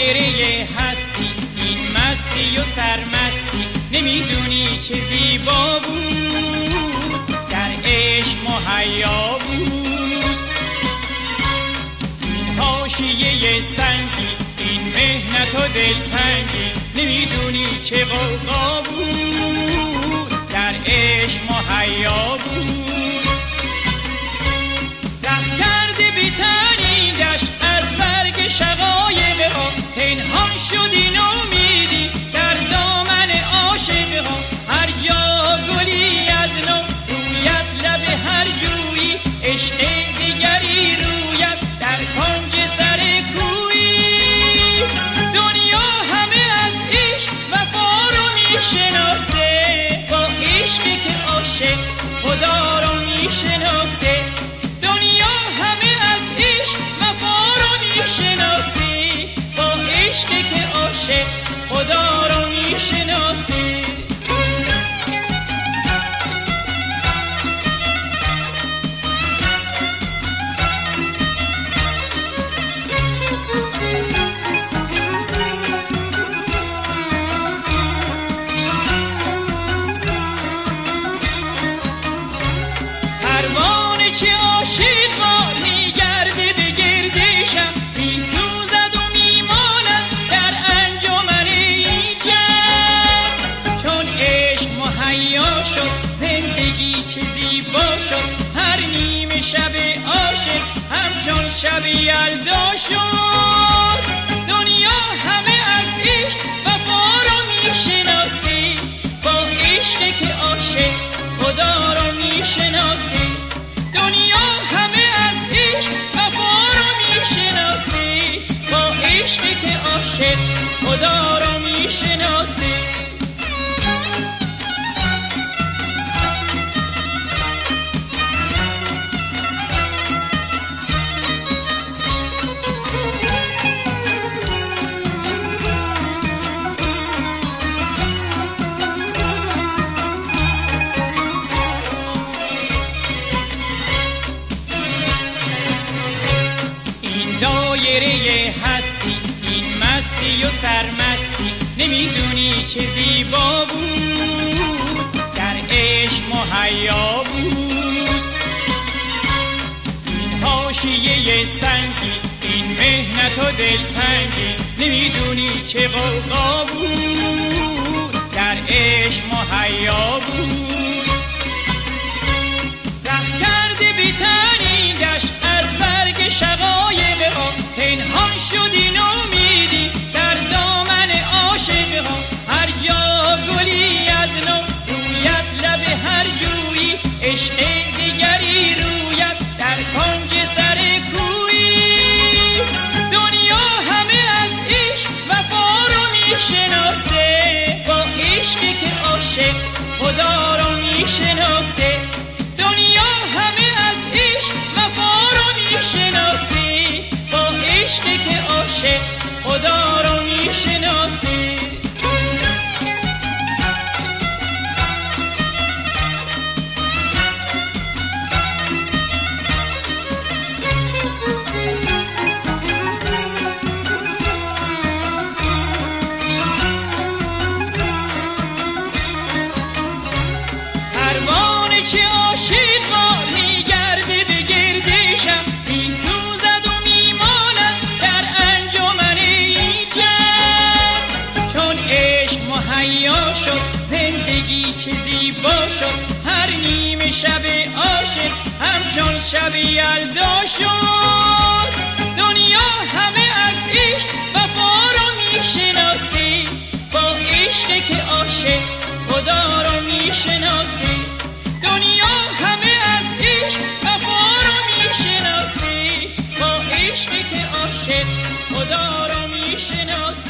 دایره هستی، این مستی و سرمستی، نمیدونی چه زیبا بود، در عشق مهیا بود. این حاشیه سنگی، این مهنت و دلتنگی، نمیدونی چه غوغا بود، در عشق مهیا بود. ره کرده بی تنیدش از برگ شقایق ها، پنهان شد این امیدی در دامن عاشق ها. هر جا گلی از نو رویت، لب هر جویی عشق دیگری رویت در کنج سر کویی. دنیا همه از عشق وفا رو میشناسه، با عشقی که عاشق خدا رو میشناسه. دنیا همه از عشق وفا رو میشناسه، با عشقی که عاشق خدا رو میشناسه. پروانه چه عاشقا میگرده به گردشم، میسوزد و میماند در انجمن این جمع. چون عشق مهیا شد زندگی چه زیبا شد، هر نیمه شب عاشق همچون شب یلدا شد. دنیا همه از عشق وفا رو میشناسه، با عشقی که عاشق خدا رو میشناسه. دنیا همه از عشق وفا رو میشناسه، با عشقی که عاشق خدا رو میشناسه. دایره هستی، این مستی و سرمستی، نمیدونی چه زیبا بود، در عشق مهیا بود. این حاشیه سنگی، این مهنت و دلتنگی، نمیدونی چه غوغا بود، در عشق مهیا بود. ره کرده بی تنیدش از برگ شقایق ها، پنهان شد این امیدی در دامن عاشق ها. هر جا گلی از نو رویت، لب هر جویی عشق دیگری رویت در کنج سر کویی. دنیا همه از عشق وفا رو میشناسه، با عشقی که عاشق خدا رو میشناسه. دنیا همه از عشق وفا رو میشناسه، با عشقی که عاشق خدا رو میشناسه. پروانه چه عاشقا میگرده به گردشم، میسوزد و میماند در انجمن این جمع. چون عشق مهیا شد زندگی چه زیبا شد، هر نیمه شب عاشق همچون شب یلدا شد. دنیا همه از عشق وفا رو میشناسه، با عشقی که عاشق خدا رو میشناسه. دنیا همه از عشق وفا رو میشناسه، با عشقی که عاشق خدا رو میشناسه.